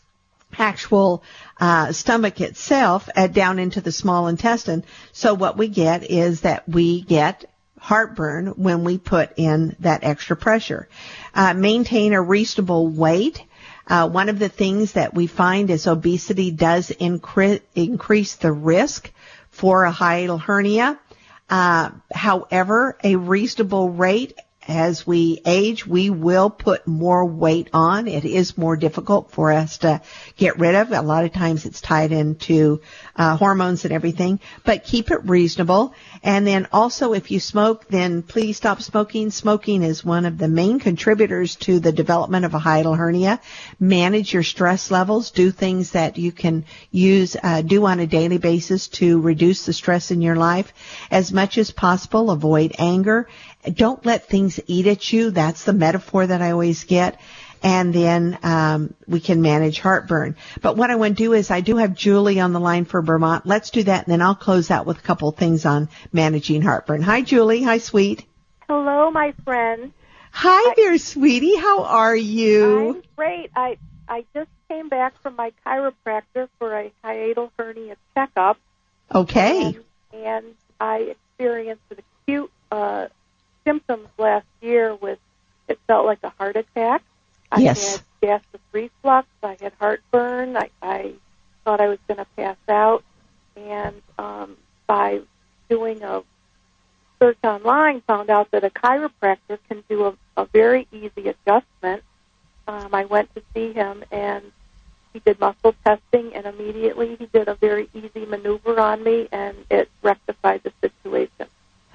Speaker 5: actual uh, stomach itself, uh, down into the small intestine. So what we get is that we get heartburn when we put in that extra pressure. Uh, maintain a reasonable weight. Uh, one of the things that we find is obesity does incre- increase the risk for a hiatal hernia. Uh, however, a reasonable rate, as we age, we will put more weight on. It is more difficult for us to get rid of. A lot of times it's tied into uh, hormones and everything, but keep it reasonable. And then also if you smoke, then please stop smoking. Smoking is one of the main contributors to the development of a hiatal hernia. Manage your stress levels. Do things that you can use, uh, do on a daily basis to reduce the stress in your life. As much as possible, avoid anger. Don't let things eat at you. That's the metaphor that I always get. And then um, we can manage heartburn. But what I want to do is I do have Julie on the line for Vermont. Let's do that, and then I'll close out with a couple of things on managing heartburn. Hi, Julie. Hi, sweet.
Speaker 9: Hello, my friend.
Speaker 5: Hi
Speaker 9: I,
Speaker 5: there, sweetie. How are you?
Speaker 9: I'm great. I I just came back from my chiropractor for a hiatal hernia checkup.
Speaker 5: Okay.
Speaker 9: And, and I experienced an acute uh, symptoms last year with, it felt like a heart attack. I
Speaker 5: yes.
Speaker 9: had gastric reflux. I had heartburn. I, I thought I was going to pass out. And um, by doing a search online, found out that a chiropractor can do a, a very easy adjustment. Um, I went to see him, and he did muscle testing, and immediately he did a very easy maneuver on me, and it rectified the situation.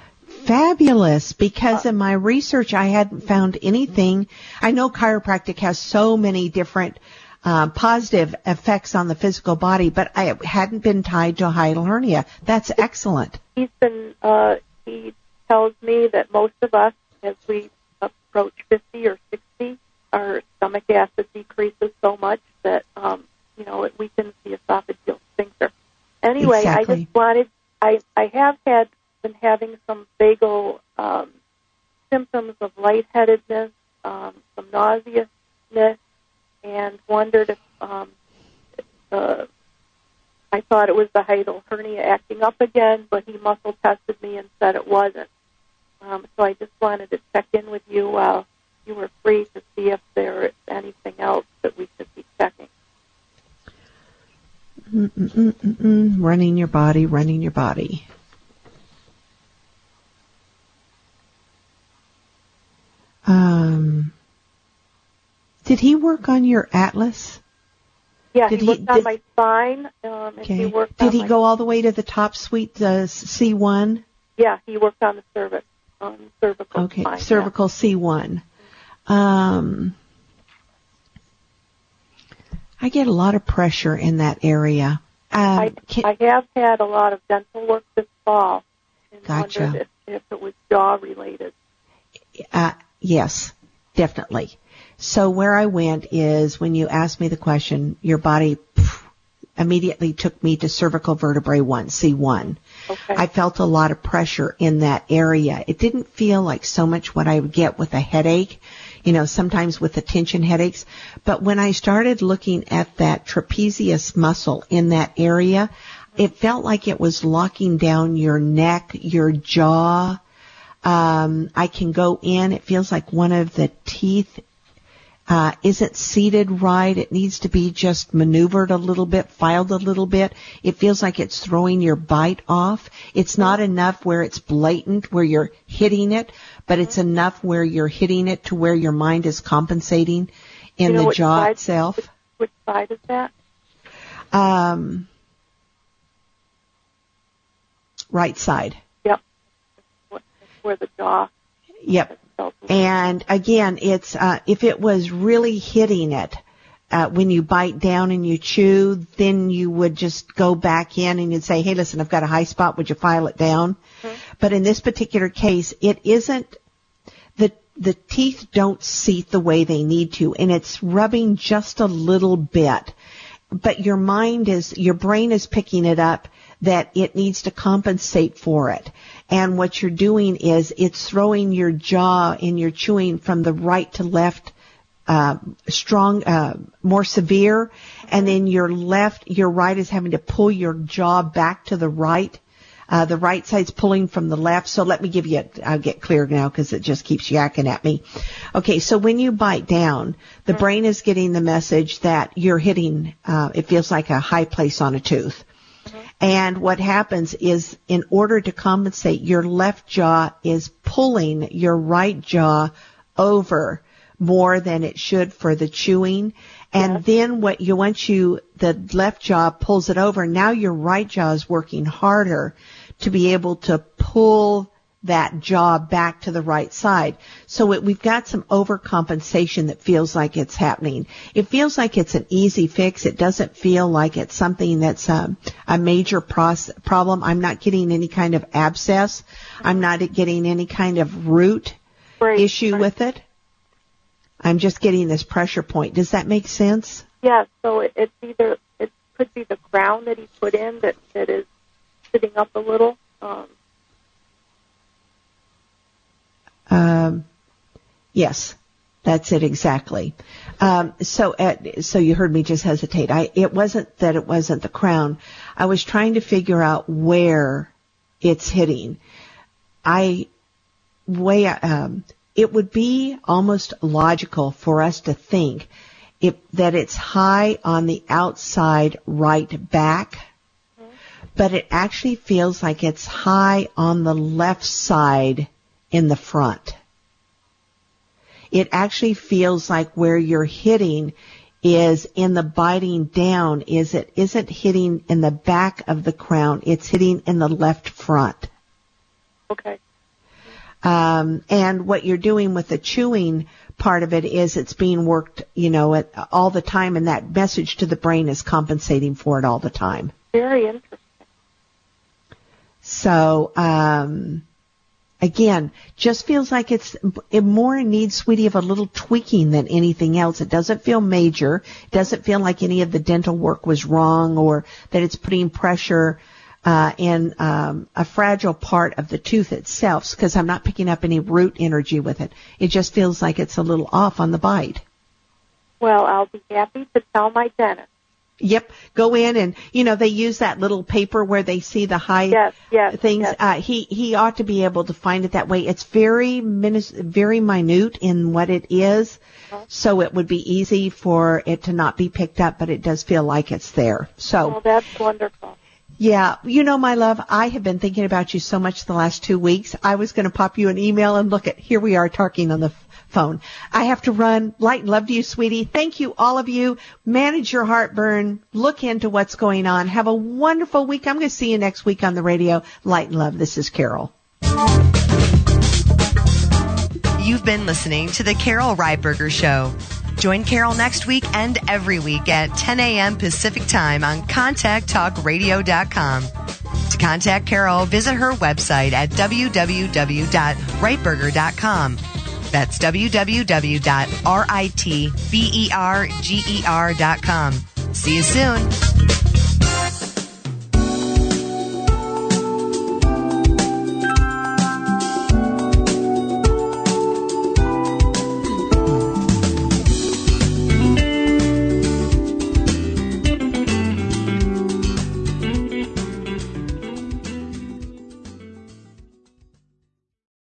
Speaker 5: Fabulous, because in my research I hadn't found anything. I know chiropractic has so many different uh, positive effects on the physical body, but I hadn't been tied to a hiatal hernia. That's excellent.
Speaker 9: He's been, uh, he tells me that most of us, as we approach fifty or sixty, our stomach acid decreases so much that, um, you know, it weakens the esophageal sphincter. Anyway,
Speaker 5: exactly.
Speaker 9: I just wanted, I, I have had been having some vagal um, symptoms of lightheadedness, um, some nausea, weakness and wondered if um, uh, I thought it was the hiatal hernia acting up again, but he muscle tested me and said it wasn't. Um, so I just wanted to check in with you while you were free to see if there is anything else that we should be checking.
Speaker 5: Mm-mm-mm-mm. Running your body, running your body. Um, did he work on your atlas?
Speaker 9: Yeah,
Speaker 5: did
Speaker 9: he worked
Speaker 5: he,
Speaker 9: on
Speaker 5: did,
Speaker 9: my spine. Um,
Speaker 5: okay.
Speaker 9: and he worked
Speaker 5: did
Speaker 9: on
Speaker 5: he
Speaker 9: my,
Speaker 5: go all the way to the top suite, the C one?
Speaker 9: Yeah, he worked on the cervix, on cervical
Speaker 5: okay,
Speaker 9: spine.
Speaker 5: cervical
Speaker 9: yeah.
Speaker 5: C one. Um, I get a lot of pressure in that area. Um,
Speaker 9: I,
Speaker 5: can,
Speaker 9: I have had a lot of dental work this fall and
Speaker 5: gotcha.
Speaker 9: wondered if, if it was jaw related.
Speaker 5: Uh, yes, definitely. So where I went is when you asked me the question, your body pff, immediately took me to cervical vertebrae one, C one.
Speaker 9: Okay.
Speaker 5: I felt a lot of pressure in that area. It didn't feel like so much what I would get with a headache, you know, sometimes with the tension headaches. But when I started looking at that trapezius muscle in that area, it felt like it was locking down your neck, your jaw. Um, I can go in. It feels like one of the teeth uh, isn't seated right. It needs to be just maneuvered a little bit, filed a little bit. It feels like it's throwing your bite off. It's not enough where it's blatant, where you're hitting it, but it's enough where you're hitting it to where your mind is compensating in
Speaker 9: you know
Speaker 5: the
Speaker 9: which
Speaker 5: jaw
Speaker 9: side,
Speaker 5: itself.
Speaker 9: Which, which side is that?
Speaker 5: Um, right side.
Speaker 9: Yep. Where the jaw.
Speaker 5: Yep. And again, it's uh, if it was really hitting it uh, when you bite down and you chew, then you would just go back in and you'd say, "Hey, listen, I've got a high spot. Would you file it down?" Mm-hmm. But in this particular case, it isn't. The the teeth don't seat the way they need to, and it's rubbing just a little bit. But your mind is, your brain is picking it up that it needs to compensate for it. And what you're doing is it's throwing your jaw and your chewing from the right to left, uh, strong, uh, more severe. And then your left, your right is having to pull your jaw back to the right. Uh, the right side's pulling from the left. So let me give you, a, I'll get clear now because it just keeps yakking at me. Okay, so when you bite down, the mm-hmm. brain is getting the message that you're hitting, uh, it feels like a high place on a tooth. Mm-hmm. And what happens is in order to compensate, your left jaw is pulling your right jaw over more than it should for the chewing. And yes. then what you, once you, the left jaw pulls it over, now your right jaw is working harder to be able to pull that jaw back to the right side. So it, we've got some overcompensation that feels like it's happening. It feels like it's an easy fix. It doesn't feel like it's something that's a, a major pros, problem. I'm not getting any kind of abscess. I'm not getting any kind of root
Speaker 9: right.
Speaker 5: issue
Speaker 9: right.
Speaker 5: with it. I'm just getting this pressure point. Does that make sense?
Speaker 9: Yeah, so it, it's either, it could be the crown that he put in that, that is sitting up a little. Um,
Speaker 5: um, yes, that's it exactly. Um, so, at, so you heard me just hesitate. I, it wasn't that it wasn't the crown. I was trying to figure out where it's hitting. I, way, um, it would be almost logical for us to think if, that it's high on the outside right back, mm-hmm. but it actually feels like it's high on the left side in the front. It actually feels like where you're hitting is in the biting down, is it isn't hitting in the back of the crown, it's hitting in the left front.
Speaker 9: Okay.
Speaker 5: Um, and what you're doing with the chewing part of it is it's being worked, you know, at, all the time, and that message to the brain is compensating for it all the time.
Speaker 9: Very interesting.
Speaker 5: So, um, again, just feels like it's it more in need, sweetie, of a little tweaking than anything else. It doesn't feel major. It doesn't feel like any of the dental work was wrong or that it's putting pressure Uh, in um, a fragile part of the tooth itself, because I'm not picking up any root energy with it. It just feels like it's a little off on the bite.
Speaker 9: Well, I'll be happy to tell my dentist.
Speaker 5: Yep. Go in and, you know, they use that little paper where they see the high
Speaker 9: yes, yes,
Speaker 5: things.
Speaker 9: Yes.
Speaker 5: Uh, he, he ought to be able to find it that way. It's very, minis- very minute in what it is. Uh-huh. So it would be easy for it to not be picked up, but it does feel like it's there. So.
Speaker 9: Oh, that's wonderful.
Speaker 5: Yeah. You know, my love, I have been thinking about you so much the last two weeks. I was going to pop you an email and look at, here we are talking on the phone. I have to run. Light and love to you, sweetie. Thank you, all of you. Manage your heartburn. Look into what's going on. Have a wonderful week. I'm going to see you next week on the radio. Light and love. This is Carol.
Speaker 4: You've been listening to the Carol Reitberger Show. Join Carol next week and every week at ten a.m. Pacific Time on contact talk radio dot com. To contact Carol, visit her website at w w w dot reitberger dot com. That's w w w dot reitberger dot com. See you soon.